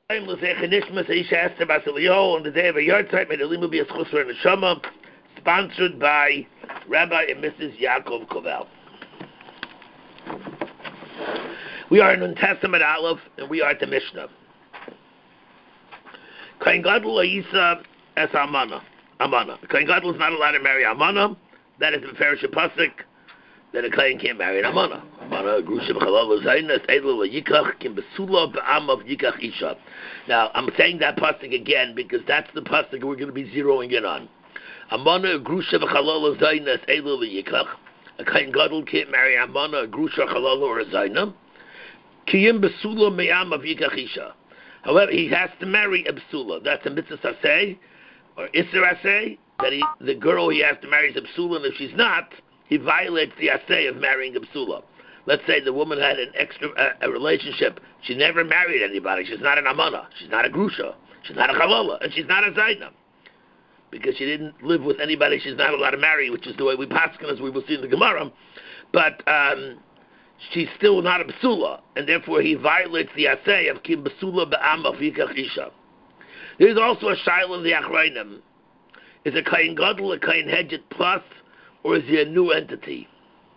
On the day of a yard site, may the limb be a schusar and a shama, sponsored by Rabbi and Mrs. Yaakov Kovel. We are in Nun Testament Aleph, and we are at the Mishnah. Kohen Gadol Isa es Amana. Kohen Gadol is not allowed to marry Amana. That is the Meferish Pasuk that a Kohen can't marry an Amana. Amana, Grusha B'chalal Zaynas, Eidel Yikach, Kim Besula B'am of Yikach Isha. Now, I'm saying that Pasuk again because that's the Pasuk we're going to be zeroing in on. Amana, Grusha B'chalal Zaynas, Eidel Yikach. A Kohen Gadol can't marry Amana, Grusha, Chalal, or a Zaynah. Kiyim Besula Me'am of Yikach Isha. However, he has to marry a Besula. That's a Mitzvah Aseh, or Isser Aseh, that the girl he has to marry is a Besula, and if she's not, he violates the Aseh of marrying a Besula. Let's say the woman had an a relationship. She never married anybody. She's not an Amana. She's not a Grusha. She's not a Chalala. And she's not a Zaynah. Because she didn't live with anybody she's not allowed to marry, which is the way we paskin, as we will see in the Gemara. But she's still not a Besula. And therefore he violates the Aseh of Kim Besula Ba'am of Yikach Isha. There's also a Shaila in the Achrayim. Is a Kohen Gadol a Kohen Hedget plus, or is he a new entity?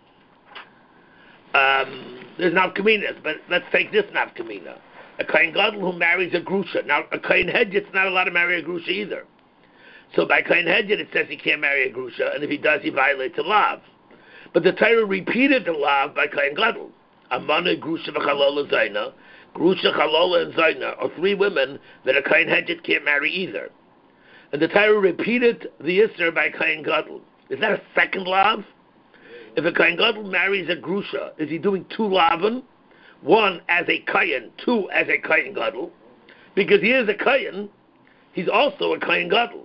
There's nafkaminas, but let's take this nafkamina. A Kohen Gadol who marries a Grusha. Now, a Kohen Hedget's not allowed to marry a Grusha either. So by Kohen Hedget, it says he can't marry a Grusha, and if he does, he violates a lav. But the Torah repeated the lav by Kohen Gadol. Amana, Grusha, V'chalola, Zaina. Grusha, Chalola, and Zaina are three women that a Kohen Hedget can't marry either. And the Torah repeated the Isser by Kohen Gadol. Is that a second lav? If a Kohen Gadol marries a Grusha, is he doing two lavin? One as a Kohen, two as a Kohen Gadol. Because he is a Kohen, he's also a Kohen Gadol.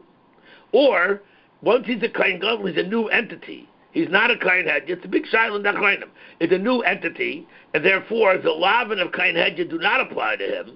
Or, once he's a Kohen Gadol, he's a new entity. He's not a Kohen Hedget. It's a big shayla in Dachreinim. It's a new entity, and therefore the lavin of Kohen Hedget do not apply to him,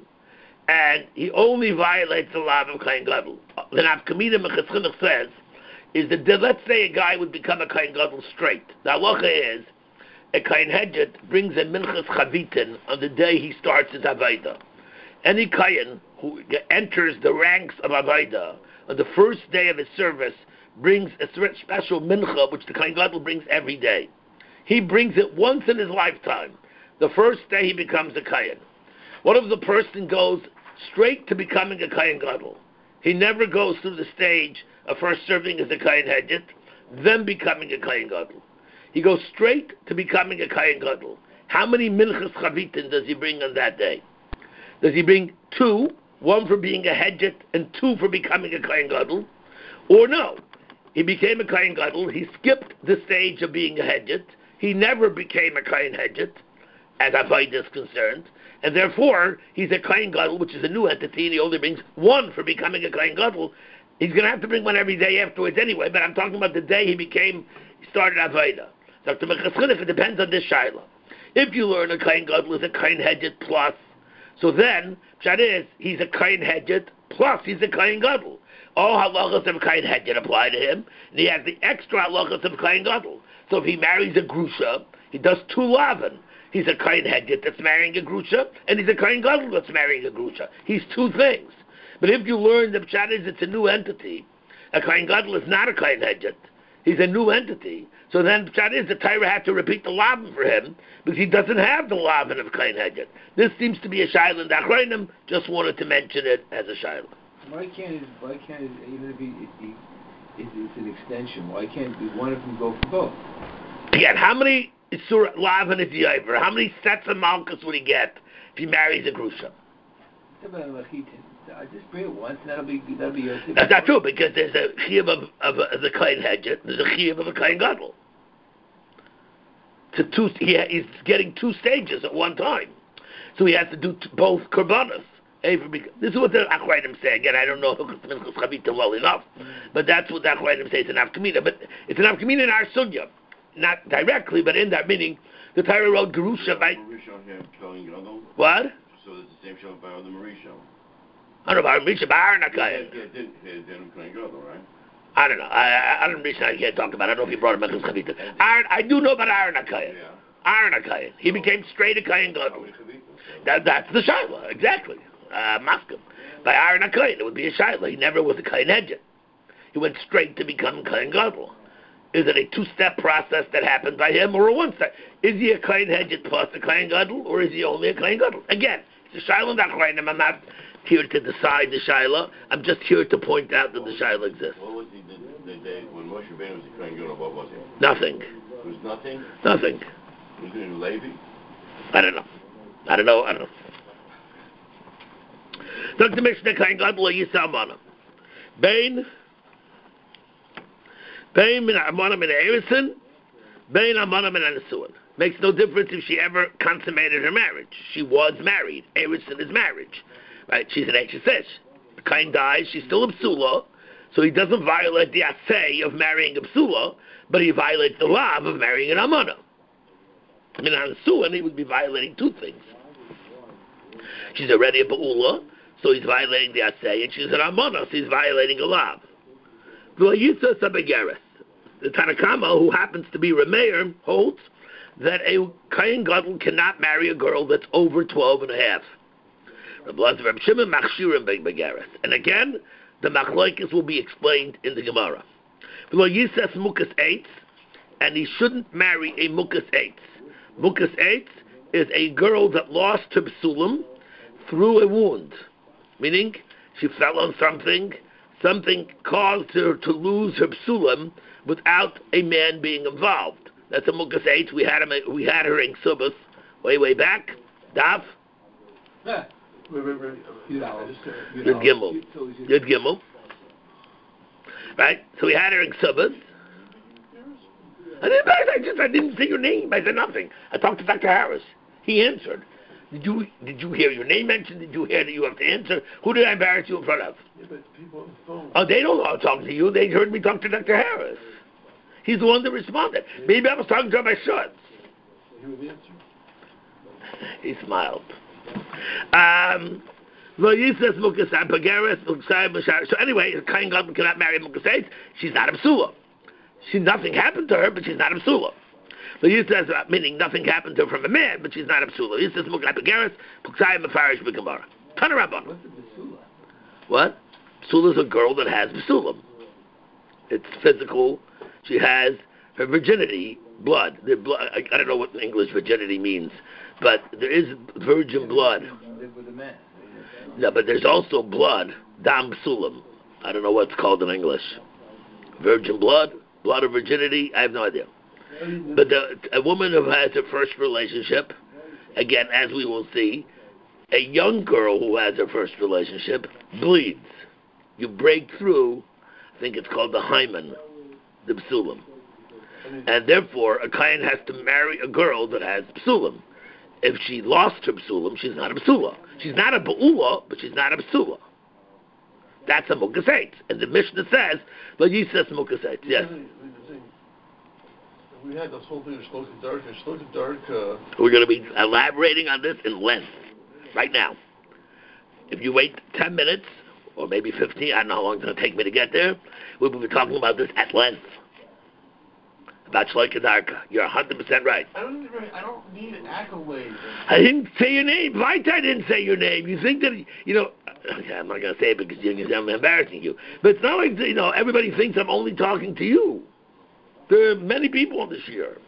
and he only violates the lav of Kohen Gadol. The Nafkamina Mechatzchinuch says, is that let's say a guy would become a Kohen Gadol straight. The halacha is, a Kohen Hedget brings a Minchas Chavitin on the day he starts his Avaida. Any Kohen who enters the ranks of Avaida on the first day of his service brings a special mincha, which the Kohen Gadol brings every day. He brings it once in his lifetime. The first day he becomes a Kohen. What if the person goes straight to becoming a Kohen Gadol? He never goes through the stage of first serving as a Kohen Hedget, then becoming a Kohen Gadol. He goes straight to becoming a Kohen Gadol. How many minchas chavitin does he bring on that day? Does he bring two, one for being a Hedget and two for becoming a Kohen Gadol? Or no? He became a Kohen Gadol, he skipped the stage of being a Hedget, he never became a Kohen Hedget, as Avodah is concerned, and therefore he's a Kohen Gadol, which is a new entity, and he only brings one for becoming a Kohen Gadol. He's going to have to bring one every day afterwards anyway, but I'm talking about the day he started Avodah. So it depends on this Shaila. If you learn a Kohen Gadol is a Kohen Hedget plus, so then, that is, he's a Kohen Hedget plus he's a Kohen Gadol. All halachas of Kohen Hedget apply to him, and he has the extra halachas of Kohen Gadol. So if he marries a Grusha, he does two lavin. He's a Kohen Hedget that's marrying a Grusha, and he's a Kohen Gadol that's marrying a Grusha. He's two things. But if you learn the pshat is it's a new entity, a Kohen Gadol is not a Kohen Hedget. He's a new entity. So then the pshat is the Torah had to repeat the lavin for him, because he doesn't have the lavin of Kohen Hedget. This seems to be a shayla in Dachreinim. Just wanted to mention it as a shayla. Why can't it, even if it's an extension, why can't one of them go for both? Again, how many Surah Lavin is Yover? How many sets of Malchus would he get if he marries a Grusha? Just bring it once, and that'll be okay. That's not true, because there's a chiyuv of the Kohen Hedget, there's a chiyuv of a Kohen Gadol. He's getting two stages at one time. So he has to do both korbanos. This is what the Achrayim say. Again, I don't know Hilchos Chavita well enough, but that's what the Achrayim say. It's an Avkamina, but it's an Avkamina in our sugya, not directly, but in that meaning, the Torah wrote Gerusha by. What? So it's the same show by the Marisha. I don't know about Marisha, but Aaron Akayan. Right? I don't know. I don't Marisha. I can't talk about. I don't know if you brought him Hilchos Chavita. Aaron, I do know about Aaron Akayan. Aaron Akayan. He became straight a Kohen Gadol. That's the Shaila, exactly. maskim. By Aaron HaKohen, it would be a shayla. He never was a Kohen Hedget. He went straight to become Kohen Gadol. Is it a two-step process that happened by him, or a one-step? Is he a Kohen Hedget plus a Kohen Gadol, or is he only a Kohen Gadol? Again, it's a shayla nachreinim. I'm not here to decide the shayla. I'm just here to point out that the shayla exists. What was he, the day when Moshe Rabbeinu was a Kohen Gadol, what was he? Nothing. It was nothing? Nothing. Was he Levi? I don't know. Dr. Mishnah Kohen Gadol Yisal Mana. Bain min Amana min Erison, Bain Amana min Anasuan. Makes no difference if she ever consummated her marriage. She was married. Erison is marriage. Right? She's an HSS. The Kohen dies, she's still a psula, so he doesn't violate the assay of marrying a psula, but he violates the law of marrying an Amana. I mean, on Suan, he would be violating two things. She's already a Ba'ula, so he's violating the Asay, and she's an Amana, so he's violating a law. The Tanakama, who happens to be Rameir, holds that a Kohen Gadol cannot marry a girl that's over 12 and a half. And again, the Machlokes will be explained in the Gemara. And he shouldn't marry a Mukas Eitz. Mukas Eitz is a girl that lost her psulim through a wound. Meaning, she fell on something caused her to lose her psulim without a man being involved. That's a Mukas Eitz. We had her in Subas way back. Daf. Yud Gimel. Right? So we had her in Subas. I didn't say your name. I said nothing. I talked to Dr. Harris. He answered. Did you hear your name mentioned? Did you hear that you have to answer? Who did I embarrass you in front of? Yeah, but people on the phone. Oh, they don't know I'm talking to you. They heard me talk to Dr. Harris. He's the one that responded. Maybe I was talking to him by shorts. He would answer. He smiled. So anyway, a Kohen Gadol cannot marry Mukas Eitz. She's not a psula. Nothing happened to her, but she's not a psula. So you says meaning nothing happened to her from a man, but she's not a psula. He says Mukas Begaris, Puksai Mefarish B'Gemara. Tanarabban. What's a basula? What? Psula is a girl that has psulim. It's physical. She has her virginity, blood. I don't know what English virginity means, but there is virgin blood. Live with a man. No, but there's also blood, dam psulim. I don't know what's called in English. Virgin blood of virginity, I have no idea. But a woman who has her first relationship, again, as we will see, a young girl who has her first relationship bleeds. You break through, I think it's called the hymen, the psulim. And therefore, a kohen has to marry a girl that has psulim. If she lost her psulim, she's not a psula. She's not a ba'ula, but she's not a psula. That's a Mukas Eitz. And the Mishnah says, but you says Mukas Eitz. Yes. We had this whole thing of Shloka Dark. We're going to be elaborating on this in length right now. If you wait 10 minutes, or maybe 15, I don't know how long it's going to take me to get there, we'll be talking about this at length. About Shloka Darka. You're 100% right. I don't need an accolade. I didn't say your name. Vita didn't say your name. You think that, I'm not going to say it because I'm embarrassing you. But it's not like, everybody thinks I'm only talking to you. There are many people on this year.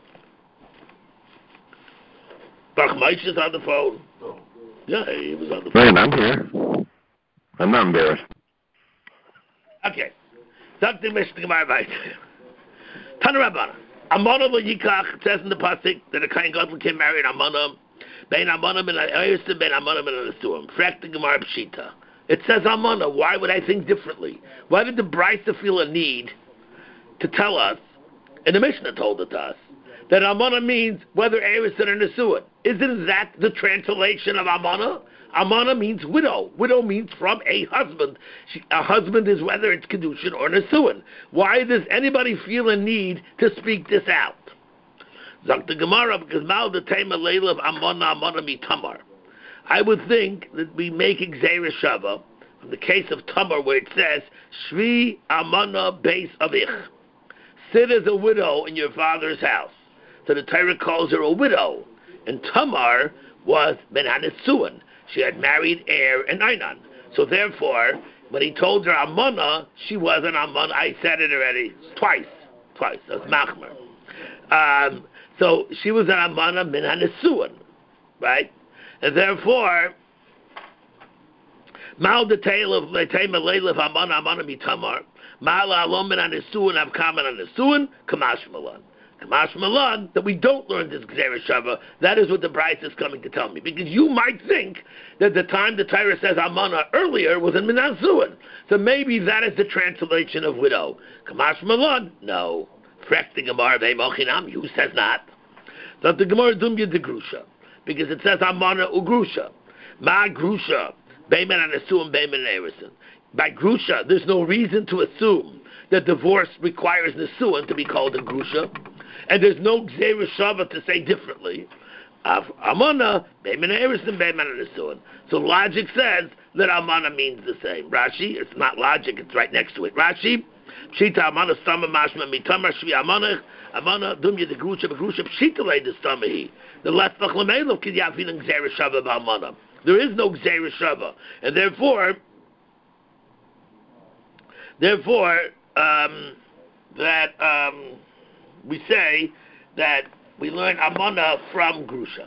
Baruch Maish is on the phone. Oh. Yeah, he was on the phone. Right, I'm here. I'm not embarrassed. Okay. Dr. Mishnah Gemara Vayt. Tanarabana. Amana lo yikach, it says in the pasuk that a Kohen Gadol can marry an Amana, bein Amana min al-Eirsim, bein Amana min al-Asurim. Frak the Gemara Pshita. It says Amana. Why would I think differently? Why did the Brisa feel a need to tell us, and the Mishnah told it to us, that Amana means whether Eirsim or Nesuin? Isn't that the translation of Amana? Amana means widow. Widow means from a husband. A husband is whether it's Kedushin or Nesuin. Why does anybody feel a need to speak this out? Zakta Gemara, because Mal the Tema Leila of Amana mi Tamar. I would think that we make Gzeira Shava from the case of Tamar where it says, Shvi Amana Beis Avich. Sit as a widow in your father's house. So the Torah calls her a widow. And Tamar was Ben HaNesuin. she had married Er and Einan. So therefore, when he told her Amana, she was an Amana. I said it already twice. That's Machmer. So she was an Amana min hanesuin, right? And therefore, Mal the tail of Letema Leilif Amana Mitamar, Mal Alom min hanesuin Avkaman hanesuin, Kamash Malan. Kamash Malan, that we don't learn this Gzera Shava. That is what the Bryce is coming to tell me. Because you might think that the time the Torah says Amana earlier was in Minasuin. So maybe that is the translation of widow. Kamash Malan, no. Frek the Gemara Ve'mochinam, who says not? That the Gemara Dumya de Grusha. Because it says Amana Ugrusha. Ma Grusha, Beiman Anasuim, Beiman Erison. By Grusha, there's no reason to assume that divorce requires Nisuin to be called a Grusha. And there's no Gzera Shava to say differently. Amana, Beiman Erison, Beiman Anasuin. So logic says that Amana means the same. Rashi, it's not logic, it's right next to it. Rashi, Pshita Amana Stama Mashma Mitamar Shvi Amana Dumya the Grusha Begrusha Pshita lay the Stamahi. The left Bachlamelo Kidyafin and Gzera Shava Ba'amana. There is no Gzera Shava. And therefore we say that we learn Amana from Grusha.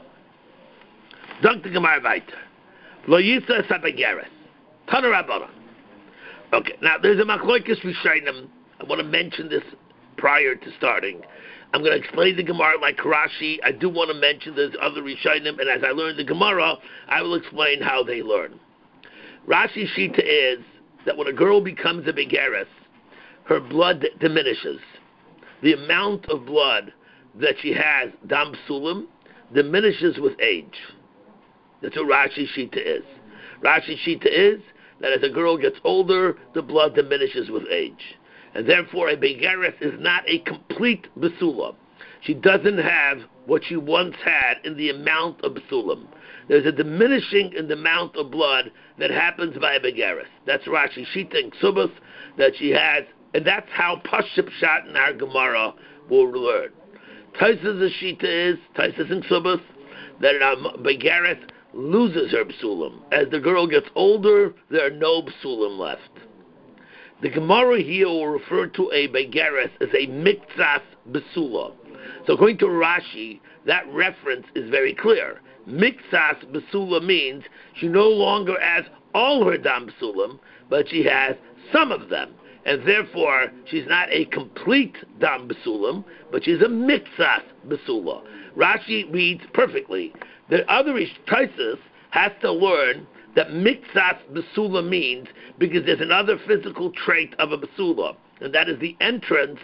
Dr. Gemara Weiter. Lo Yisa Sabageres. Tana Rabbana. Okay, now there's a Machloikis Rishayim. I want to mention this prior to starting. I'm going to explain the Gemara like Rashi. I do want to mention there's other Rishayim, and as I learn the Gemara, I will explain how they learn. Rashi Shita is that when a girl becomes a Begeres, her blood diminishes. The amount of blood that she has, Dam Sulam, diminishes with age. That's what Rashi Shita is. Rashi Shita is that as a girl gets older, the blood diminishes with age. And therefore, a Begeres is not a complete Besula. She doesn't have what she once had in the amount of Besulam. There's a diminishing in the amount of blood that happens by a Begeres. That's Rashi Shita and Ksubas that she has, and that's how Paship Shat in our Gemara will learn. Taisa's Shita is, Taisa's and Ksubas, that a Begeres loses her Besulam. As the girl gets older, there are no Besulam left. The Gemara here will refer to a Begeres as a Miktsas Besula. So according to Rashi, that reference is very clear. Miktsas Besula means she no longer has all her Dam Besulam, but she has some of them. And therefore, she's not a complete Dam Besulam, but she's a Miktsas Besula. Rashi reads perfectly. The other Taisus has to learn that Miktsas Besula means because there's another physical trait of a Besula, and that is the entrance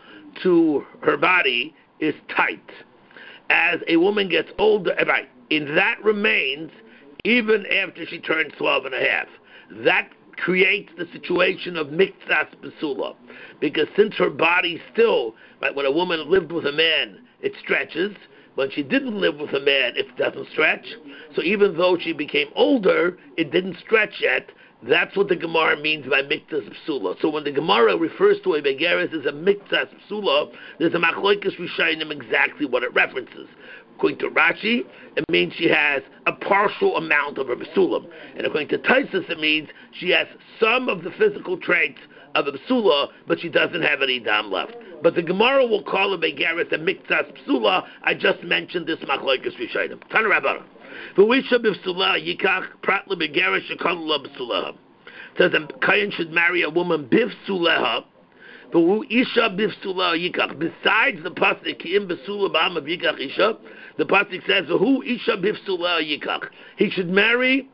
to her body is tight. As a woman gets older, right, and that remains even after she turns 12 and a half. That creates the situation of Miktsas Besula, because since her body still, right, when a woman lived with a man, it stretches. When she didn't live with a man, it doesn't stretch. So even though she became older, it didn't stretch yet. That's what the Gemara means by Miktsas Psula. So when the Gemara refers to a Begeres as a Miktsas Psula, there's a Machloikis Rishayim exactly what it references. According to Rashi, it means she has a partial amount of her Besulam. And according to Taisus, it means she has some of the physical traits of a Psula, but she doesn't have any Dam left. But the Gemara will call a Begeres a Miktsas Psula. I just mentioned this Machloikis Rishayim. Tana Rabbana. V'uisha b'Psula yikach prat leBegeres shekol la b'Psulaha. Says a Kayan should marry a woman b'Psulaha. V'uisha b'Psula yikach. Besides the pasuk ki'im b'Psula b'am of yikach isha, the pasuk says v'hu isha b'Psula yikach. He should marry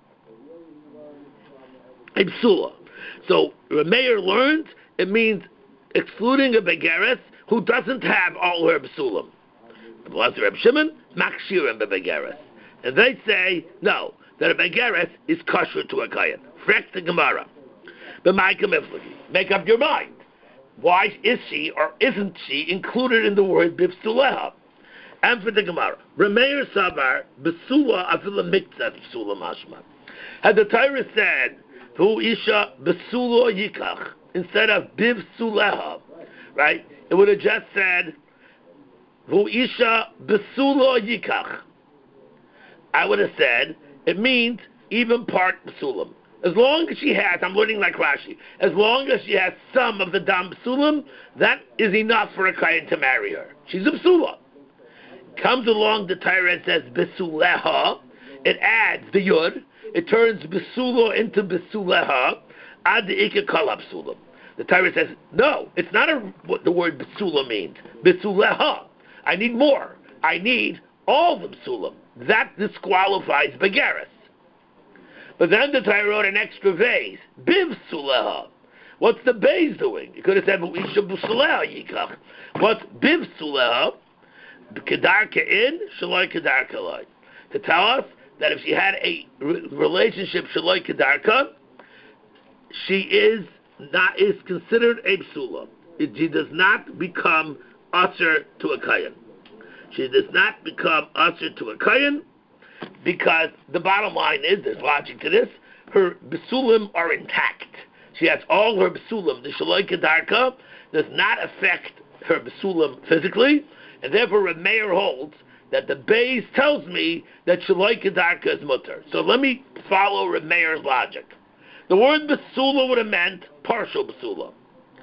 a Psula. So Rameir learns it means excluding a Begeres who doesn't have all her Psulam. Reb Shimon makshir and Begeres. And they say, no, that a Begeres is kosher to a Kayan. Frek the Gemara. Make up your mind. Why is she or isn't she included in the word Bifsuleha? And for the Gemara, Rameir Savar, Besula Afila Miktsas Besula Mashma. Had the Torah said, Hu Isha Besula Yikach, instead of Bifsuleha, right? It would have just said, Hu Isha Besula Yikach. I would have said, it means even part Basulam. As long as she has, I'm learning like Rashi, as long as she has some of the Dam Basulam, that is enough for a Kayan to marry her. She's a Basula. Comes along the Torah and says Basuleha, it adds the Yud, it turns Basula into Basuleha, ad the Ika Kala Basulam. The Torah says, no, it's not what the word Basula means. Basuleha. I need more. I need all the Basulam. That disqualifies Begaris. But then the Torah wrote an extra vase. Biv Suleha. What's the vase doing? You could have said, Isha Busuleha Yikach. What's Biv Suleha? Kedarka in, Shaloi Kedarka Lai. To tell us that if she had a relationship Shaloi Kedarka, she is considered a Psula. She does not become usher to a Kayan. She does not become usher to a Kayan, because the bottom line is, there's logic to this, her Basulim are intact. She has all her Basulim. The Shaloi Kedarka does not affect her Basulim physically, and therefore Reb Meir holds that the Beis tells me that Shaloi Kedarka is mutter. So let me follow Reb Meir's logic. The word Basula would have meant partial Basula.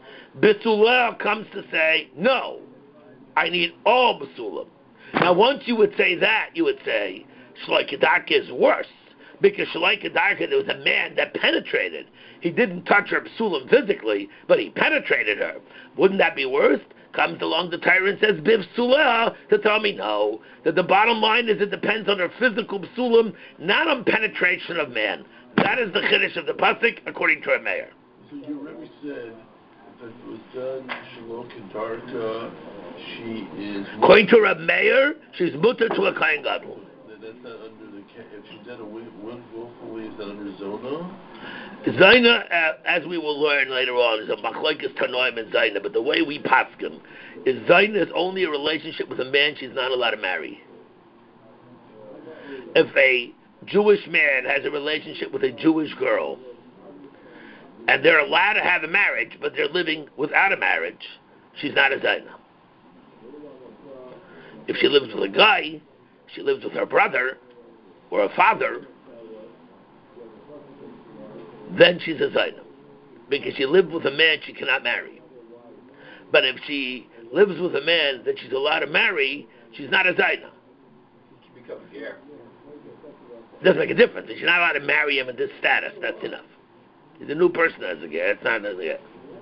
Basula comes to say, no, I need all Basulim. Now once you would say that, you would say, Shaloi Kedarka is worse, because Shaloi Kedarka, there was a man that penetrated. He didn't touch her Basulim physically, but he penetrated her. Wouldn't that be worse? Comes along the Torah and says, Biv Suleha, to tell me no. That the bottom line is it depends on her physical Basulim, not on penetration of man. That is the Chiddush of the Pasuk, according to a mayor. So you already said that it was done Shaloi Kedarka, she is... According to a mayor, she's mutter to a Kohen Gadol. That's not under the... If she did a willfully, is that under Zona? Zaina, as we will learn later on, is a machlokes Tanoim and Zaina, but the way we paskin is Zaina is only a relationship with a man she's not allowed to marry. If a Jewish man has a relationship with a Jewish girl, and they're allowed to have a marriage, but they're living without a marriage, she's not a Zaina. If she lives with a guy, she lives with her brother or her father, then she's a Zaina. Because she lived with a man she cannot marry. But if she lives with a man that she's allowed to marry, she's not a Zaina. She becomes Ger. Doesn't make a difference. If she's not allowed to marry him in this status, that's enough. He's a new person as a Ger. It's not as a Ger.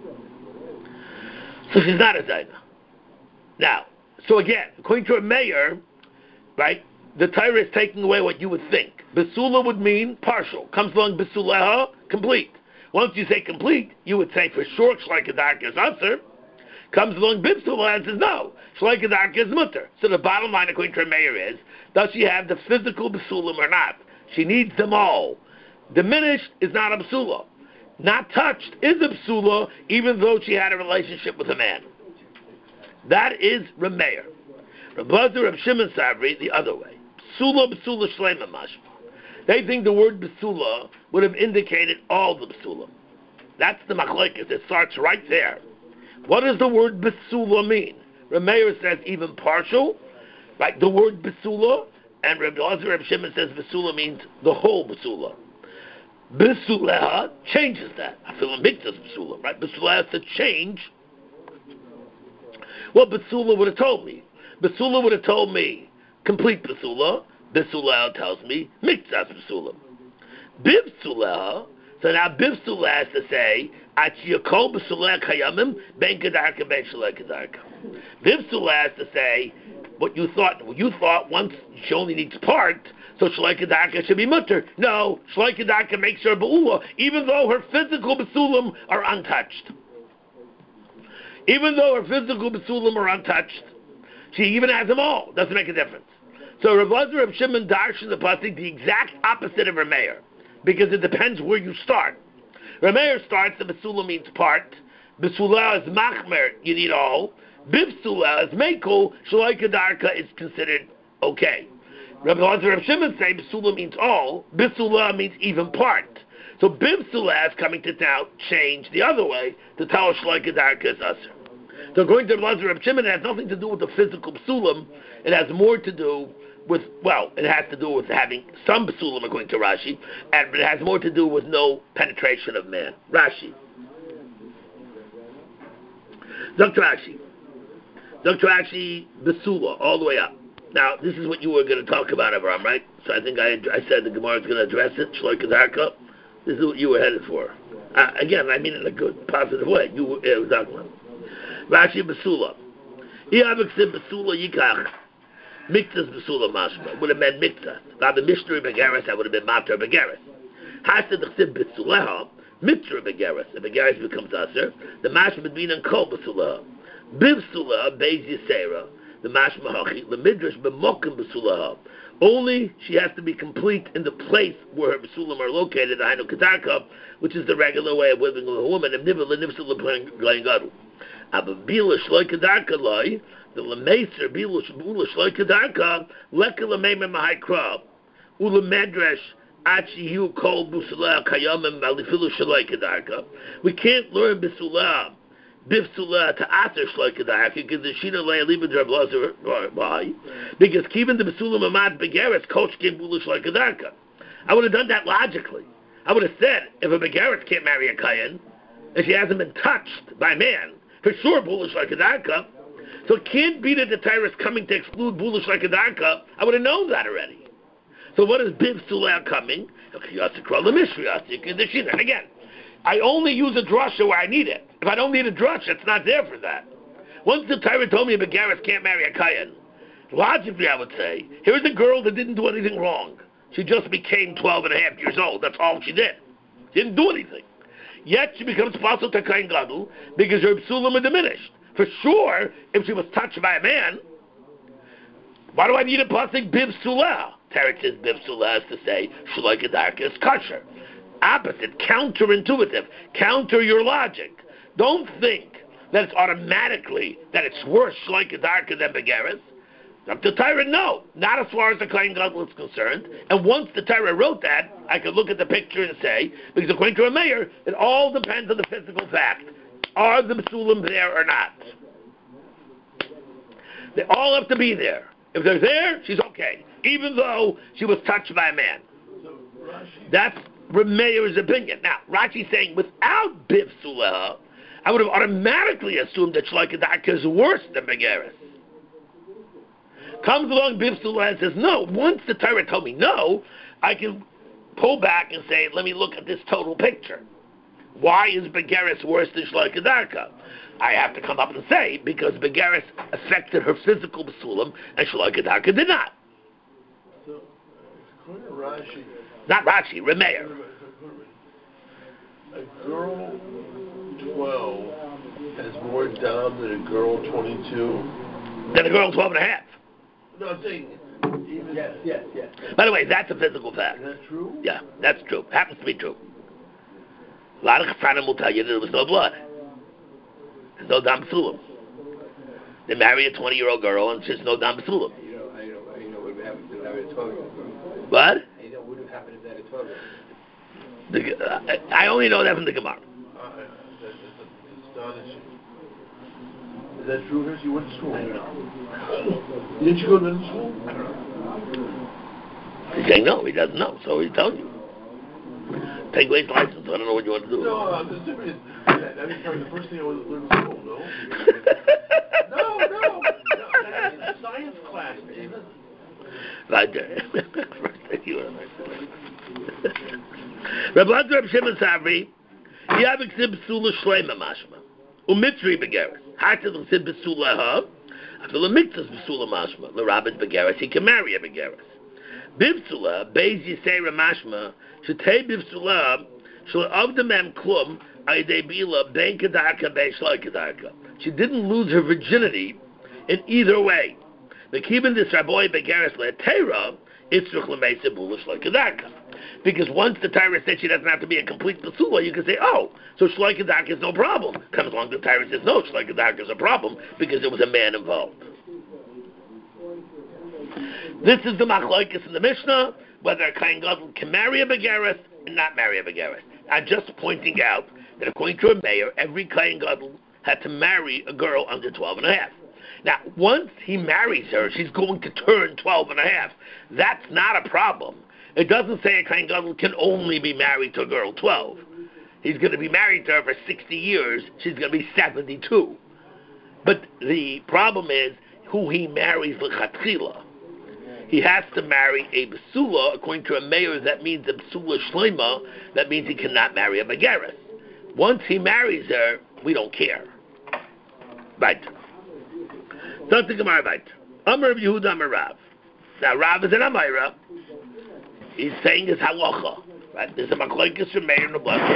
So she's not a Zaina. Now, so again, according to a mayor, right, the Torah is taking away what you would think. Basula would mean partial. Comes along Basuleha, complete. Once you say complete, you would say for sure Shaloi Kedarka is usher. Comes along Bibsula and says no, Shaloi Kedarka is mutter. So the bottom line, according to her mayor, is, does she have the physical Basulim or not? She needs them all. Diminished is not a Basula. Not touched is a Basula, even though she had a relationship with a man. That is Reb Meir. Reb Lazar, Reb Shimon Savri, the other way. Basula Shlema Mashma. They think the word Basula would have indicated all the Basulam. That's the machlokes. It starts right there. What does the word Basula mean? Reb Meir says even partial, right? The word Basula, and Reb Lazar, Reb Shimon says Basula means the whole Basula. Basuleha changes that. I feel a miktas Basula, right? Basula has to change what Basula would have told me. Basula would have told me complete Basula. Bisuleha tells me miktas Basula. Bivsuleha, so now Bivsuleha has to say Achiyakol Basuleha Kayamim Ben Kedarka Ben Shaloi Kedarka. Bivsuleha has to say what you thought. Well, you thought once she only needs part, so Shaloi Kedarka should be mutter. No, Shaloi Kedarka makes her Ba'ula, even though her physical Basulim are untouched. Even though her physical Basulim are untouched, she even has them all. Doesn't make a difference. So Rav Lazar, Rav Shimon darshan the pasuk the exact opposite of Reb Meir, because it depends where you start. Reb Meir starts the Basula means part. Basula is machmer, you need all. Bivsula is mekel, Shaloi Kedarka is considered okay. Rav Lazar, Rav Shimon say Basula means all. Bivsula means even part. So Bivsula is coming to now change the other way to tell Shaloi Kedarka is usher. So according to Rav Lazar, Rav Shimon, it has nothing to do with the physical Basulim. It has more to do with, well, it has to do with having some basulim according to Rashi, but it has more to do with no penetration of man. Rashi. Dr. Rashi, basula, all the way up. Now, this is what you were going to talk about, Avraham, right? So I think I said the Gemara is going to address it, Shloik Kadarka. This is what you were headed for. Again, I mean in a good, positive way. You were talking about Rashi basula. Iyavik basula yikach. Miktas basula mashma would have meant miktas. Now the Mishnah begaris, that would have been matar begaris. Hased chsib basuleha, mitra begaris. If begaris becomes aser, the mashma between and kol basulaha. Bivsulaha beis yisera, the mashma hachi, the midrash b'mokim basulaha. Only she has to be complete in the place where her basulim are located, the hainu kadarka, which is the regular way of living with a woman. And nivul nivsul l'plain gadu. Ababila shloi kadarka loy. The Lemeiser, Bila Shloi Kadarka, Leka Lemeimer Mahaikra, Ula Medrash, Achi Hu Kol Busula, Kayamim, Malifilu Shloi Kadarka. We can't learn Bisula, Bifsula to Ater Shloi Kadarka, because the Shina Lea Liba Drablazer, why? Because Kivin the Basulam Amad Begaris, Coach Kim Bula Shloi Kadarka. I would have done that logically. I would have said, if a Begaris can't marry a Kayan, and she hasn't been touched by man, for sure Bula Shloi Kadarka. So it can't be that the Torah is coming to exclude Bulish like a Darka. I would have known that already. So what is Biv Suleh coming? And again, I only use a drasha where I need it. If I don't need a drasha, it's not there for that. Once the Torah told me a Begaris can't marry a Kayan, logically I would say, here's a girl that didn't do anything wrong. She just became 12 and a half years old. That's all she did. She didn't do anything. Yet she becomes Pasal to Kayan Gadol because her Psulim are diminished. For sure, if she was touched by a man, why do I need a pasuk Biv Sulah? Tarek says Biv Sulah is to say Shloi Kadarka is kosher. Opposite, counterintuitive. Counter your logic. Don't think that it's automatically that it's worse Shloi Kadarka than Begaris. The Torah, no, not as far as the Kohen Gadol is concerned. And once the Torah wrote that, I could look at the picture and say, because according to a mayor, it all depends on the physical fact. Are the Basulim there or not? They all have to be there. If they're there, she's okay, even though she was touched by a man. That's Meir's opinion. Now, Rashi's saying, without Biv Suleha, I would have automatically assumed that Shloi Kadarka is worse than Begaris. Comes along Biv Suleha and says, no, once the Torah told me no, I can pull back and say, let me look at this total picture. Why is Begaris worse than Shloi Kadarka? I have to come up and say, because Begaris affected her physical basulim, and Shloi Kadarka did not. So, according to Rashi... Not Rashi, Remeir. A girl 12 has more dam than a girl 22? Than a girl 12 and a half. No, I'm saying... Yes. By the way, that's a physical fact. Is that true? Yeah, that's true. Happens to be true. A lot of Chafranim will tell you that there was no blood. There's no dam basulim. They marry a 20-year-old girl and there's no dam basulim. I know what would happen if they married a 12-year-old girl. What? I know what would have happened if they had a 12-year-old. I only know that from the Gemara. That's astonishing. Is that true, Hirsch? You went to school? I don't know. Didn't you go to middle school? I don't know. He's saying no, he doesn't know, so he's telling you. Take away his license, I don't know what you want to do. No, I'm just saying, that's probably the first thing I would have learned in school, no? No, that's a science class, David. Right there. First thing you want to learn. Rabbi Reb Shimon Savri, Yavik Sib Sula Shleima Mashma, Umitri Begaris, Hatzil Sib Sula Ha, Afil Mitzvah Sula Mashma, the Rabbit Begaris, he can marry a Begaris. Bivsula, Beis Yisera Mashma, Shetei Bivsula, Shal Avdamem Klum, Aydei Bila, Ben Kadarka, Ben Shloi Kadarka. She didn't lose her virginity in either way. The Kibin this Rabbi Begaris Le'Teira, Itzrich L'Meisa Bula Shloi Kadarka. Because once the Torah said she doesn't have to be a complete Basula, you can say, oh, so Shloi Kadarka is no problem. Comes along the Torah says, no, Shloi Kadarka is a problem because there was a man involved. This is the machlokes in the Mishnah, whether a Kohen Gadol can marry a Begaris and not marry a Begaris. I'm just pointing out that according to a mayor, every Kohen Gadol had to marry a girl under 12 and a half. Now, once he marries her, she's going to turn 12 and a half. That's not a problem. It doesn't say a Kohen Gadol can only be married to a girl 12. He's going to be married to her for 60 years. She's going to be 72. But the problem is who he marries l'chatchila. He has to marry a Basula. According to a mayor, that means a Basula Shlema. That means he cannot marry a Bageres. Once he marries her, we don't care. Right. Don't think about it. Amar of Yehuda Amar Rav. Now Rav is an Amira. He's saying his halacha. Right? There's a machlokes from Meir and the blood.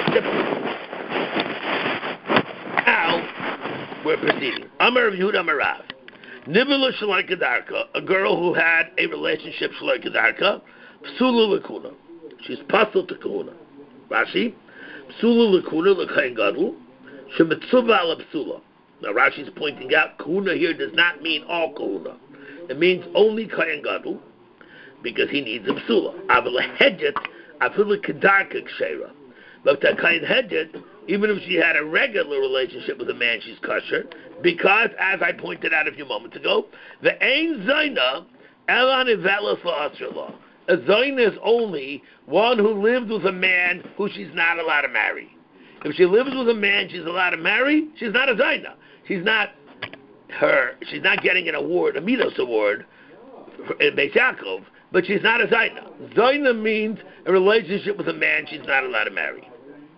Now we're proceeding. Amar of Yehuda Amar Rav. Nivela Shalai Kedarka, a girl who had a relationship Shalai Kedarka, Psula Lakuna. She's puzzled to Kahuna. Rashi, Psula Lakuna L'Kohen Gadol, Shemitzuva Ala Psula. Now Rashi's pointing out, Kahuna here does not mean all Kahuna. It means only Kohen Gadol, because he needs a Psula. Avala Hedjet, Afila Kedarka Kshera. But the Kohen Hedjet, even if she had a regular relationship with a man, she's kosher, because, as I pointed out a few moments ago, the Ein Zaina, Elan Ivelas La'asrla. A Zaina is only one who lives with a man who she's not allowed to marry. If she lives with a man she's allowed to marry, she's not a Zaina. She's not getting an award, a Midos award, in Beis Yaakov, but she's not a Zaina. Zaina means a relationship with a man she's not allowed to marry.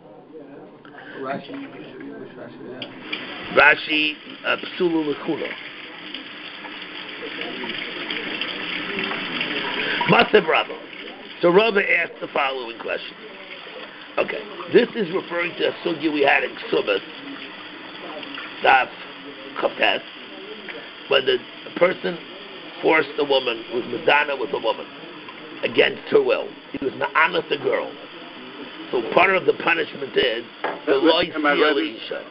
Rashi, Psulu L'Kuno. Masav Rabba. So Rabba asked the following question. Okay, this is referring to a sugya we had in Ksubas, Daf Chavtes, when the person forced a woman, was Madonna with a woman, against her will. He was Ma'anas the girl. So part of the punishment is the law Isha.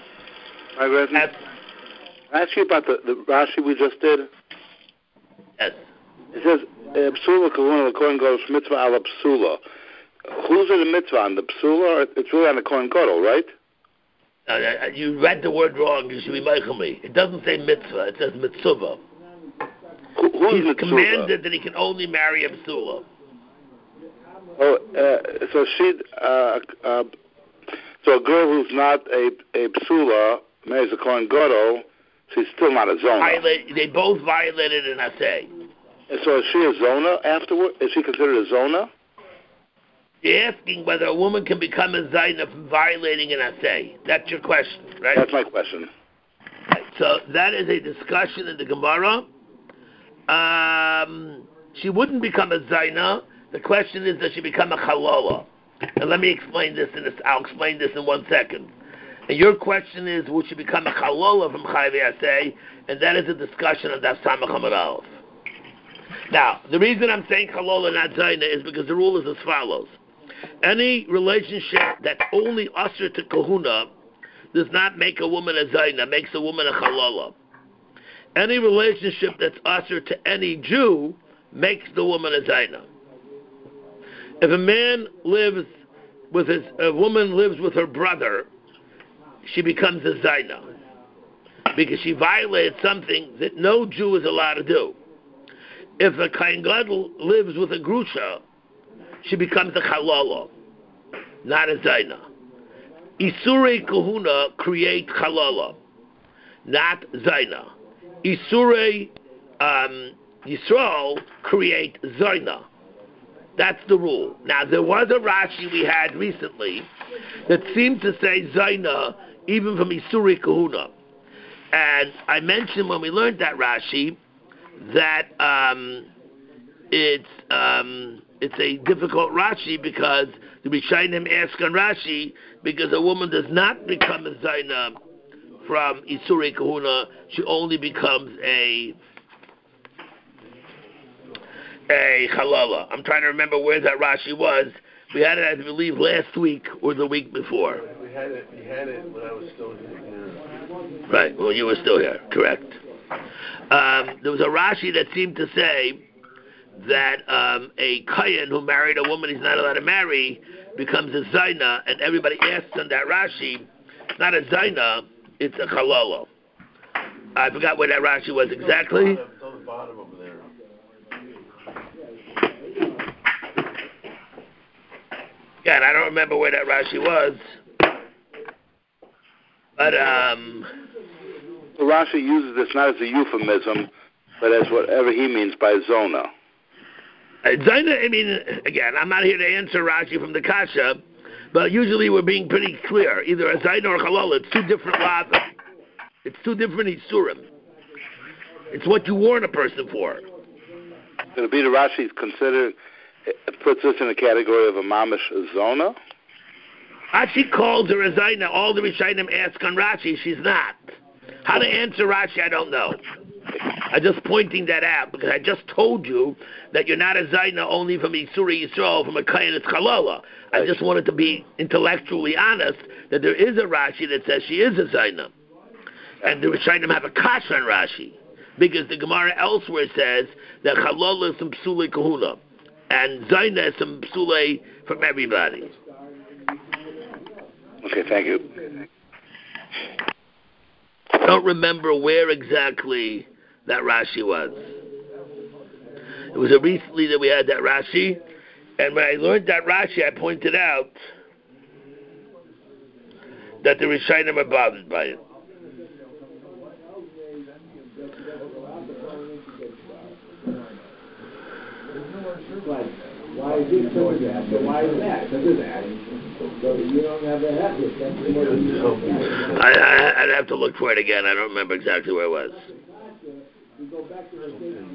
Ask you about the Rashi we just did. Yes. It says Psula Kahuna, the Kohen Gadol mitzvah ala Psula. Who's in the mitzvah on the Psula? It's really on the Kohen Gadol, right? You read the word wrong. You should be meichel me. It doesn't say mitzvah. It says mitzvah. Who's He's commanded that he can only marry a Psula. Oh, so so a girl who's not a Psula marries a Kohen Gadol, she's still not a Zona. They both violated an assay. So is she a Zona afterward? Is she considered a Zona? You're asking whether a woman can become a Zaina from violating an assay. That's your question, right? That's my question. Right. So that is a discussion in the Gemara. She wouldn't become a Zaina. The question is, does she become a Chalola? And let me explain this. I'll explain this in 1 second. And your question is, would she become a Chalola from Chayvei Asay? And that is a discussion on Daf Samach Amud Aleph. Now, the reason I'm saying Chalola, not Zaina, is because the rule is as follows. Any relationship that's only usher to Kahuna does not make a woman a Zaina, makes a woman a Chalola. Any relationship that's usher to any Jew makes the woman a Zaina. If a woman lives with her brother, she becomes a Zaina, because she violated something that no Jew is allowed to do. If a Kohen Gadol lives with a Grusha, she becomes a Chalala, not a Zaina. Isurei Kahuna create Chalala, not Zaina. Isurei Yisrael create Zaina. That's the rule. Now, there was a Rashi we had recently that seemed to say Zaina even from Isurei Kahuna. And I mentioned when we learned that Rashi that it's a difficult Rashi because the Rishonim ask on Rashi because a woman does not become a Zaina from Isurei Kahuna, she only becomes a Chalala. I'm trying to remember where that Rashi was. We had it, I believe, last week or the week before. We had it when I was still here. Right, well, you were still here, correct. There was a Rashi that seemed to say that a Kayan who married a woman he's not allowed to marry becomes a Zaina, and everybody asks on that Rashi, it's not a Zaina, it's a Chalala. I forgot where that Rashi was exactly. It's on the bottom over there. Again, I don't remember where that Rashi was. But, The Rashi uses this not as a euphemism, but as whatever he means by zona. Zaina, I mean, again, I'm not here to answer Rashi from the Kasha, but usually we're being pretty clear. Either a Zaina or Halal, it's two different laws. It's two different Isurim. It's what you warn a person for. Going to be the Rashi considered, puts this in the category of a mamish zona? Rashi calls her a Zaina. All the Rishonim ask on Rashi, she's not. How to answer Rashi, I don't know. I'm just pointing that out because I just told you that you're not a Zaina only from Isuri Yisrael, from a Kayan it's Chalala. I just wanted to be intellectually honest that there is a Rashi that says she is a Zaina. And the Rishonim have a kasha on Rashi because the Gemara elsewhere says that Chalala is some Psule Kahuna and Zaina is some Psule from everybody. Okay, thank you. I don't remember where exactly that Rashi was. It was recently that we had that Rashi, and when I learned that Rashi, I pointed out that the Rishonim are bothered by it. Why is it so that? So why is that? Because of that. So you don't have the habit. I'd have to look for it again. I don't remember exactly where it was. We go back to the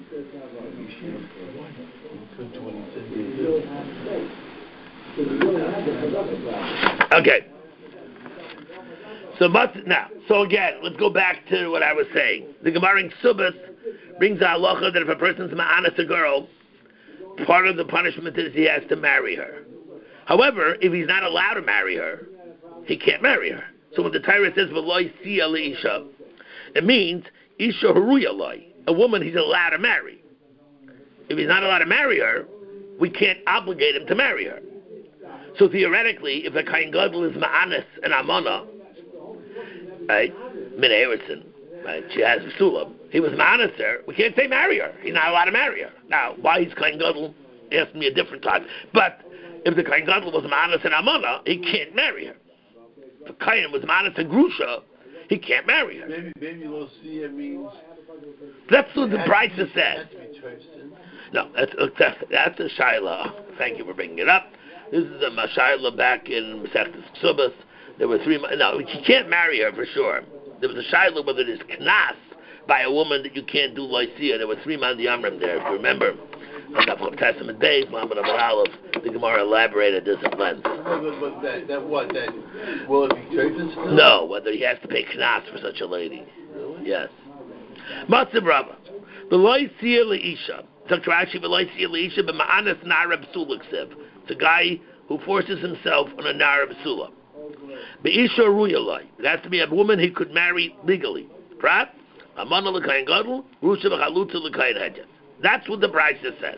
Okay. So again, let's go back to what I was saying. The Gemara in Subas brings a halacha that if a person's ma'anas a girl, part of the punishment is he has to marry her. However, if he's not allowed to marry her, he can't marry her. So when the Torah says "V'loi siya leisha," it means isha haruya loi, a woman he's allowed to marry. If he's not allowed to marry her, we can't obligate him to marry her. So theoretically, if a Kohen Gadol is ma'anis and amana, right, min Eritzin, right, she has a sulam, he was ma'anis her, we can't say marry her. He's not allowed to marry her. Now, why he's Kohen Gadol, ask me a different time. But if the Kohen Gadol was ma'anis and amana, he can't marry her. If the Kohen was ma'anis and grusha, he can't marry her. Maybe Lo Siya means... That's what the Brisa said. No, that's a Shaila. Thank you for bringing it up. This is a Shaila back in Masechtas Ksubas. There were 3 months. No, you can't marry her for sure. There was a Shaila whether there's knas by a woman that you can't do loisia. There were 3 months Yamrim there, if you remember. From Testament days, Muhammad Abba Aleph, the Gemara elaborated this at length. But will it be treifus? No, whether he has to pay knas for such a lady. Really? Yes. Matzah Rabba. The loisia leisha. It's a guy who forces himself on a nara b'sula. Be'isha ruyalai. It has to be a woman he could marry legally. Prat? Amana l'kayin gadol, rusha v'chalutza l'kayin hedjet. That's what the Brisa says.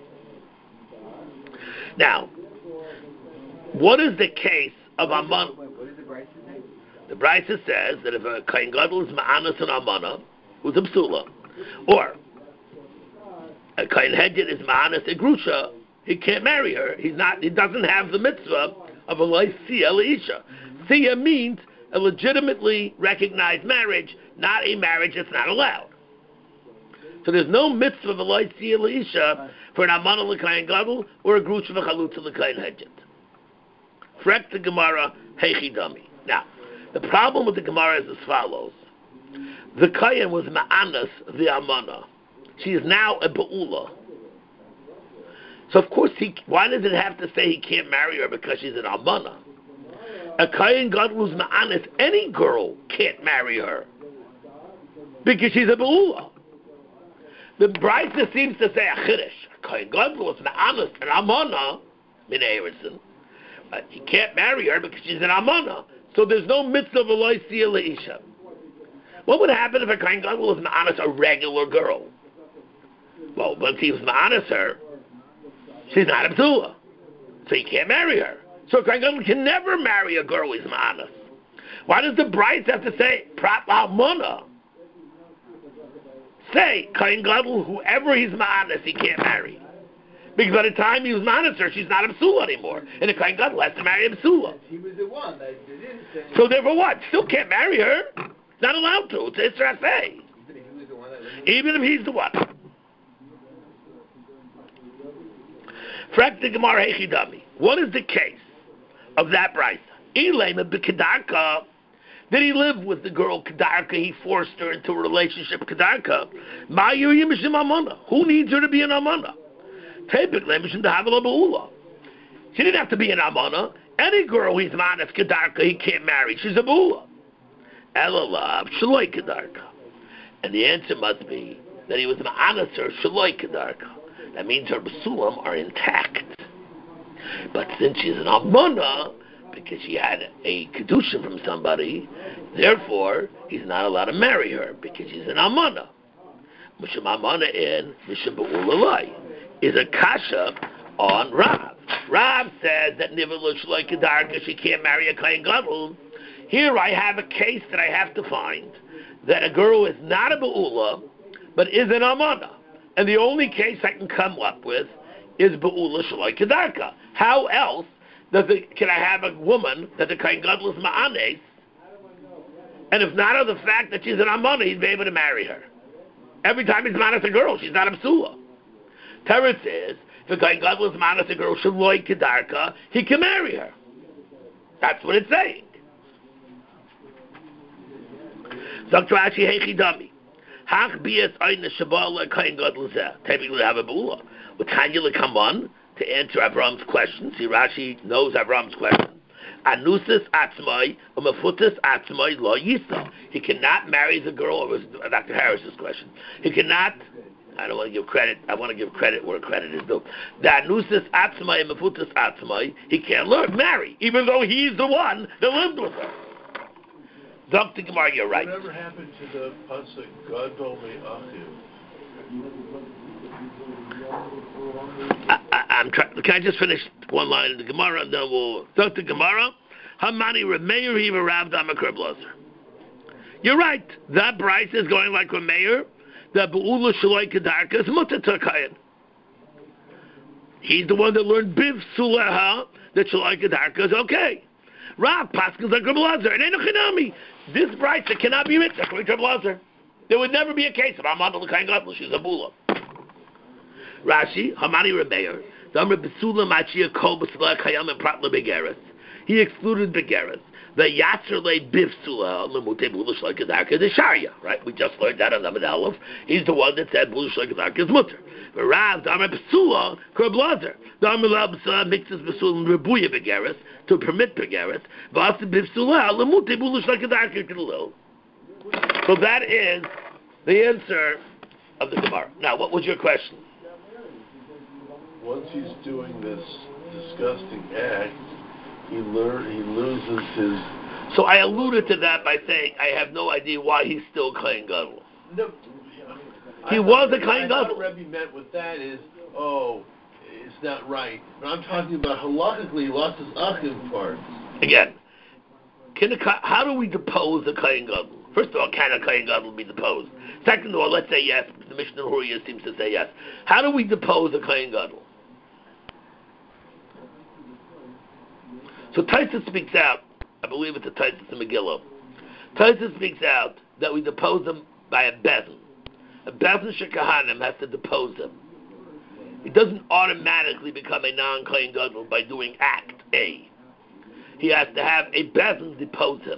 Now, what is the case of Amana? What does the Brisa say? The Brisa says that if a kayin gadol is ma'anas and Amana, who's a b'sula, or a kain hedjet is ma'anas and grusha, he can't marry her. He doesn't have the mitzvah of a loy siya leisha. Siya means a legitimately recognized marriage, not a marriage that's not allowed. So there's no mitzvah of a loy siya leisha for an amana l'kayin gadol or a grusha v'chalutza l'kayin hedjet. Frek the Gemara heichi dami. Now, the problem with the Gemara is as follows: the kayin was ma'anas the amana. She is now a ba'ula. So of course, why does it have to say he can't marry her because she's an almana? A kayin gadol who's ma'anis, any girl can't marry her because she's a ba'ula. The Brisa seems to say a chiddush. A kayin gadol who's ma'anis an almana, min Eritzin, he can't marry her because she's an almana. So there's no mitzvah of a loy siya leisha. What would happen if a kayin gadol was ma'anis a regular girl? Well, once he was ma'anis her, she's not a b'tula, so he can't marry her. So a Kohen Gadol can never marry a girl who's ma'anas. Why does the Brisa have to say prat la'almana? say, Kohen Gadol, whoever he's ma'anis, he can't marry. Because by the time he was ma'anis her, she's not a psula anymore. And the Kohen Gadol has to marry a psula. He was the one. They didn't say. So therefore what? Still can't marry her. Not allowed to. It's Isra Aseh. Even if he was the one that Even if he's the one. Frak the Gemara Hechidami. What is the case of that brisa? Ilema b'kedarka. Did he live with the girl kedarka? He forced her into a relationship kedarka. Ma'yurim mishim amana. Who needs her to be an amana? Typically mishim dehavela ba'ula. She didn't have to be an amana. Any girl he's manas kedarka, he can't marry. She's a ba'ula. Elalav shaloi kedarka. And the answer must be that he was ma'anas her shaloi kedarka. That means her basulam are intact. But since she's an amana, because she had a kedusha from somebody, therefore he's not allowed to marry her because she's an amana. Mishum amana in mishum ba'ulalai is a kasha on Rav. Rav says that nivel shaloi kedarka, she can't marry a kohen gadol. Here I have a case that I have to find that a girl is not a ba'ula but is an amana. And the only case I can come up with is ba'ula shaloi kedarka. How else can I have a woman that the kohen gadol is ma'anes, and if not of the fact that she's an amana, he'd be able to marry her. Every time he's ma'anes a girl, she's not a psula. Teretz is, if the kohen gadol is ma'anes a girl shaloi kedarka, he can marry her. That's what it's saying. Zok Rashi Hechi Dami. Hach bias oina shabala kohen gadol zeh. Typically have a ba'ula. With Tanya Lekaman, to answer Avram's question. See, Rashi knows Avram's question. Anusis atzmai, umafutis atzmai lo yisa. He cannot marry the girl. Or was Dr. Harris's question. He cannot. I don't want to give credit. I want to give credit where credit is due. The anusis atzmai, umafutis atzmai. He can't marry, even though he's the one that lived with her. Dr. Gemara, you're right. Whatever happened to the pasuk Gadol me'achiv? Can I just finish one line in the Gemara and then we'll talk to Gemara? Hamani Remeir Hiva Rav Damakar Blazer. You're right. That Bryce is going like Remeir. That Be'ula Shaloi Kedarka is Mutter Takayan. He's the one that learned Biv Suleha that Shaloi Kedarka is okay. Rav Paskin's like Blazer. And Enochinami. This Bryce cannot be rich like Blazer. There would never be a case of Amanda L'Kain Gadol. She's a Bula. Rashi, Hamani Remeir, Damar Besula Machia Kol Besula Kayam and Pratla Begeres. He excluded Begeres. The Yatzerle Bifsula Lemute Bulush like Kedarka the Sharia. Right? We just learned that on Amid Aleph. He's the one that said Bulush like Kedarka is mutter. But Rav Damar Besula Kerblazer. Damar Labsa mixes Besula and Rebuya Begeres to permit Begeres. Vasa Bifsula Lemute Bulush like Kedarka Kedalil. So that is the answer of the Gemara. Now, what was your question? Once he's doing this disgusting act, he loses his... So I alluded to that by saying I have no idea why he's still Kohen Gadol. No, he was a Kohen Gadol. What Rebbe meant with that is, it's not right. But I'm talking about halakhically, he lost his achim part. Again, how do we depose a Kohen Gadol? First of all, can a Kohen Gadol be deposed? Second of all, let's say yes. The Mishnah Huriyah seems to say yes. How do we depose a Kohen Gadol? So Taisus speaks out, I believe it's a Taisus in Megillah. Taisus speaks out that we depose him by a bezin. A bezin shekahanim has to depose him. He doesn't automatically become a non-Kohen Gadol by doing act A. He has to have a bezin depose him.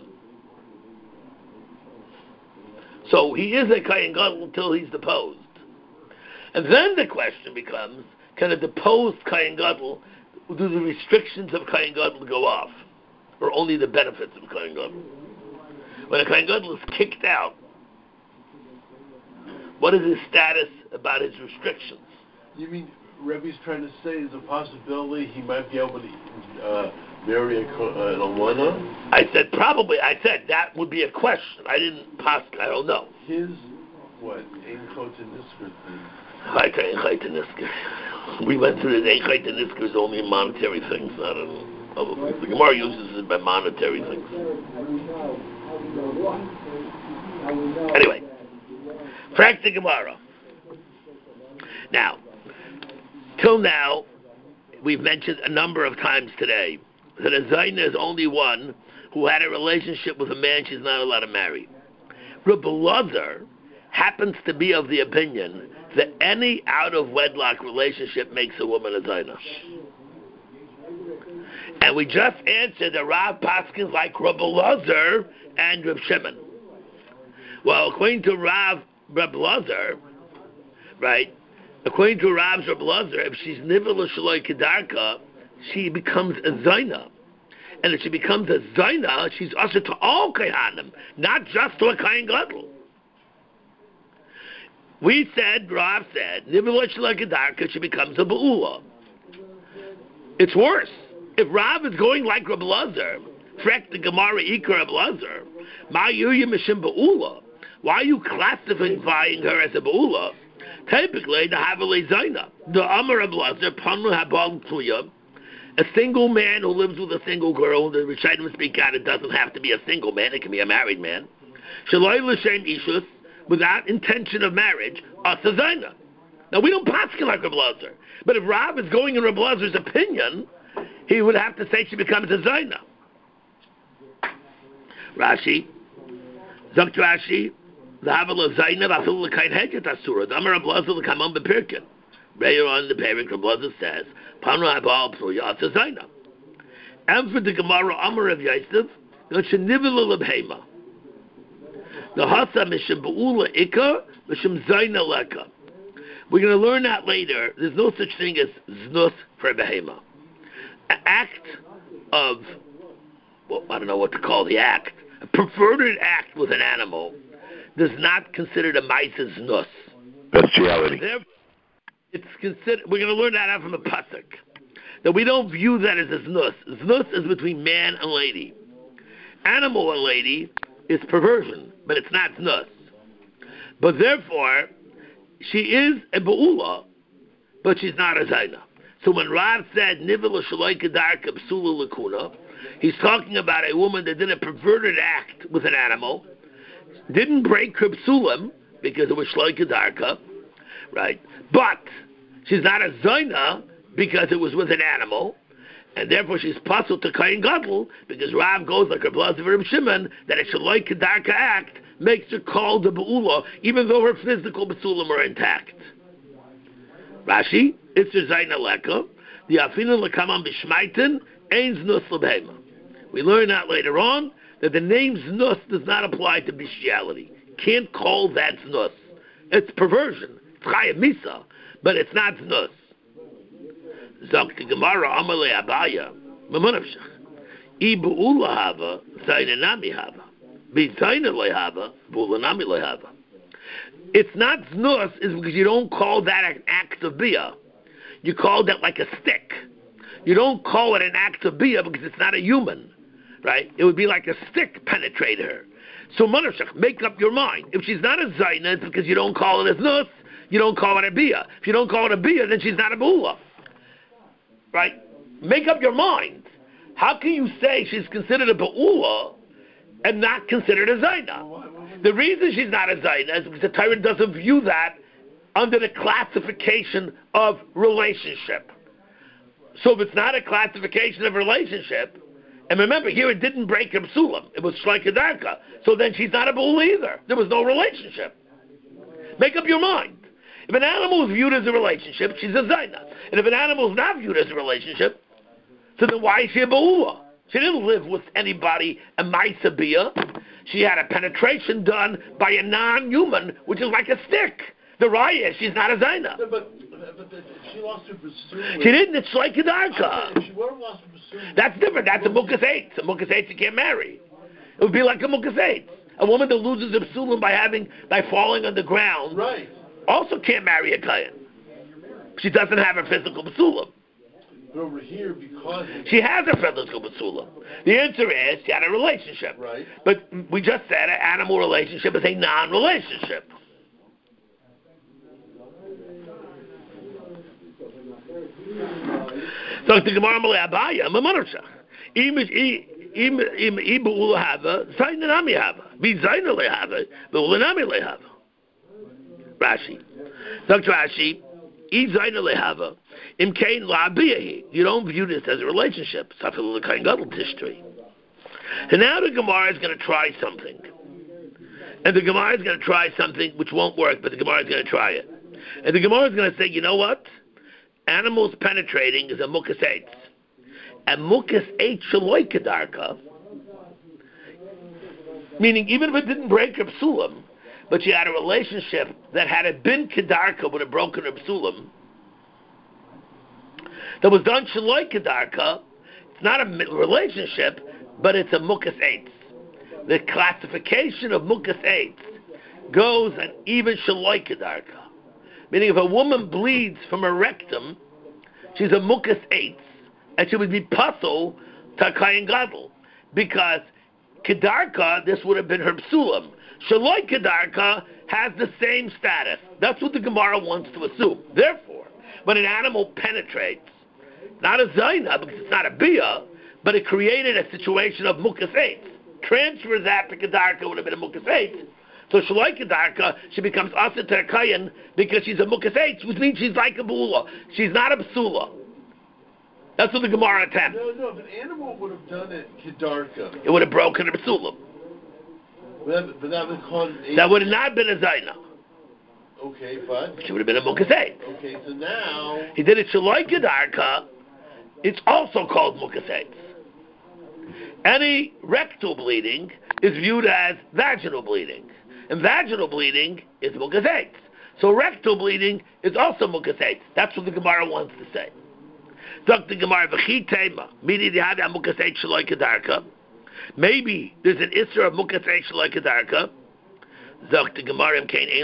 So he is a Kohen Gadol until he's deposed. And then the question becomes, can a deposed Kohen Gadol, do the restrictions of Kohen Gadol go off? Or only the benefits of Kohen Gadol? When a Kohen Gadol is kicked out, what is his status about his restrictions? You mean Rebbe's trying to say there's a possibility he might be able to marry an alwana? I said probably. I said that would be a question. I didn't possibly. I don't know. His what? Ein chot and nisker thing. We went through the Ein chot and nisker is only monetary things, not in other things. The Gemara uses it by monetary things. Anyway, Frank the Gemara. Now, till now, we've mentioned a number of times today that a Zaina is only one who had a relationship with a man she's not allowed to marry. Rebbe Lazar happens to be of the opinion that any out-of-wedlock relationship makes a woman a Zaina. And we just answered that Rav Paskins like Rebbe Lazar and Reb Shimon. Well, according to Rebbe Lazar, right, according to Rebbe Lazar, if she's Nivela Shaloi Kedarka, she becomes a Zaina. And if she becomes a Zaina, she's usher to all Kohanim, not just to a Kohen Gadol. We said, Rav said, Nivela Shaloi Kedarka, she becomes a Ba'ula. It's worse. If Rav is going like Rebbe Lazar, Frek the Gemara Ikar Rebbe Lazar, Ma Yuya Mishim Ba'ula, why are you classifying her as a Ba'ula? Typically, the Havale Zaina, the Amar Rebbe Lazar, Panu Habal Tuya, a single man who lives with a single girl, the Rishayim speak out, it doesn't have to be a single man, it can be a married man. Shaloi L'Shem Ishus, without intention of marriage, Asa Zaina. Now, we don't paskin like Rebbe Lazar, but if Rav is going in Rebbe Lazar's opinion, he would have to say she becomes a Zaina. Rashi, Zokt Rashi, the Havel Zaina, Vafil L'Kain Hedget Asura, the Amar Rebbe Lazar L'Kamon Bepirkin. Later on in the Perik, Rebbe Lazar says, Panu Habal Pruya Asa Zaina. And for the Gemara Amar of Yosef, Nivela Lebhema. The Hasa Mishim Ba'ula Ikar, Mishim Zaina Leka. We're going to learn that later. There's no such thing as Znus for a Behema. An act of, well, I don't know what to call the act, a perverted act with an animal does not consider a Maisa Znus. Bestiality. It's considered. We're going to learn that out from a pasuk. That we don't view that as a znus. Znus is between man and lady. Animal and lady is perversion, but it's not znus. But therefore, she is a ba'ula, but she's not a zaina. So when Rav said nivela shaloi kedarka psula lakuna, he's talking about a woman that did a perverted act with an animal, didn't break her psulim because it was shaloi kedarka, right? But she's not a zaina because it was with an animal, and therefore she's puzzled to Kohen Gadol because Rav goes like Rebbe Lazar and Shimon that a shaloi kedarka act makes her called a ba'ula even though her physical psulim are intact. Rashi, it's a zaina leka. The afinu lekaman b'shmaitin ein znus lebhema. We learn that later on that the name znus does not apply to bestiality. Can't call that znus. It's perversion. It's chayah misa, but it's not znus. Zok Gemara Amalei Abaya Mamunavshach. I bu'ula hava zaina nami hava. Bi zaina lehava bu'ula nami lehava. It's not znus is because you don't call that an act of bia. You call that like a stick. You don't call it an act of bia because it's not a human, right? It would be like a stick penetrate her. So Mamunavshach, make up your mind. If she's not a zaina, it's because you don't call it a znus. You don't call it a bia. If you don't call it a bia, then she's not a bu'ula. Right? Make up your mind. How can you say she's considered a ba'ula and not considered a zaina? The reason she's not a zaina is because the Torah doesn't view that under the classification of relationship. So if it's not a classification of relationship, and remember here it didn't break her psulim, it was shloi kedarka, so then she's not a ba'ula either. There was no relationship. Make up your mind. If an animal is viewed as a relationship, she's a zaina. And if an animal is not viewed as a relationship, so then why is she a ba'ula? She didn't live with anybody, a maisa bia. She had a penetration done by a non-human, which is like a stick. The raya is she's not a zaina. But if she lost her pursuit... She didn't, it's like kedarka. If she would have lost her pursuit... That's different, that's a mukas eitz. A mukas eitz you can't marry. It would be like a mukas eitz. A woman that loses her psulim by falling on the ground... Right. Also can't marry a kohen. She doesn't have her physical psulim. But over here, because... She has her physical psulim. The answer is she had a relationship. Right. But we just said an animal relationship is a non-relationship. So the Gemara Malei Abaya, Mamunavshach. Im bu'ula hava, zaina nami hava. Bi zaina lehava, bu'ula nami lehava. Rashi. Dr. Rashi, you don't view this as a relationship. And now the Gemara is going to try something. And the Gemara is going to try something which won't work, but the Gemara is going to try it. And the Gemara is going to say, you know what? Animals penetrating is a mukas eitz. And mukas eitz shaloi kedarka, meaning even if it didn't break her psulim, but she had a relationship that had it been kedarka would have broken her psulim, that was done shaloi kedarka, it's not a relationship, but it's a mukas eitz. The classification of mukas eitz goes an even shaloi kedarka. Meaning if a woman bleeds from her rectum, she's a mukas eitz, and she would be pasul to kayin gadol. Because kedarka, this would have been her psulim. Shaloi kedarka has the same status. That's what the Gemara wants to assume. Therefore, when an animal penetrates, not a zayna, because it's not a bia, but it created a situation of mukas eitz. Transfer that to kedarka would have been a mukas eitz. So shaloi kedarka, she becomes asa terkayin because she's a mukas eitz, which means she's like a bula. She's not a psula. That's what the Gemara attempts. No, if an animal would have done it kedarka, it would have broken her psulim. But that would cause that would have not been a zayna. Okay, but she would have been a mukas eitz. Okay, so now he did it shaloi kedarka. It's also called mukas eitz. Any rectal bleeding is viewed as vaginal bleeding. And vaginal bleeding is mukas eitz. So rectal bleeding is also mukas eitz. That's what the Gemara wants to say. Dr. Gemara, maybe there's an isra of mukas eitz shaloi kedarka. Dr. Gemara,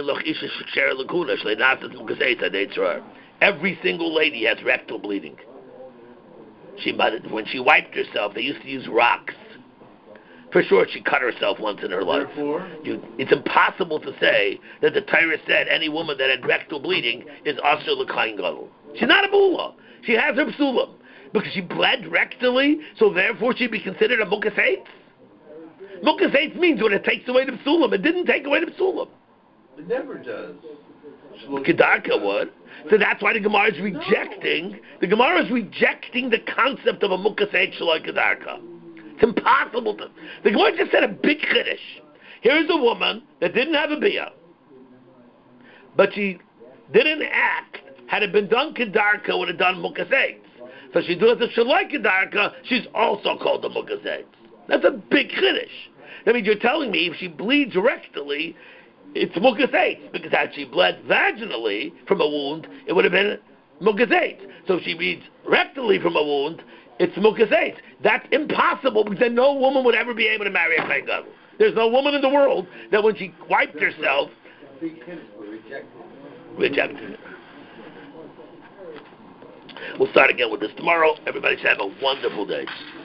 every single lady has rectal bleeding. When she wiped herself, they used to use rocks. For sure, she cut herself once in her life. It's impossible to say that the Torah said any woman that had rectal bleeding is asur l'kayin gadol. She's not a bula. She has her psulim. Because she bled rectally, so therefore she'd be considered a mukas eitz. Mukas eitz means when it takes away the psulim. It didn't take away the psulim. It never does. Kedarka would. So that's why the Gemara is rejecting. The Gemara is rejecting the concept of a mukas eitz shaloi kedarka. It's impossible to. The Gemara just said a big chiddush. Here's a woman that didn't have a bia, but she didn't act. Had it been done kedarka, would have done mukas eitz. So she does the shaloi kedarka. She's also called the mukas eitz. That's a big chiddush. That means you're telling me if she bleeds rectally, it's mukas eitz, because had she bled vaginally from a wound, it would have been mukas eitz. So if she bleeds rectally from a wound, it's mukas eitz. That's impossible, because then no woman would ever be able to marry a kayin gadol. There's no woman in the world that when she wiped herself, rejected. We'll start again with this tomorrow. Everybody should have a wonderful day.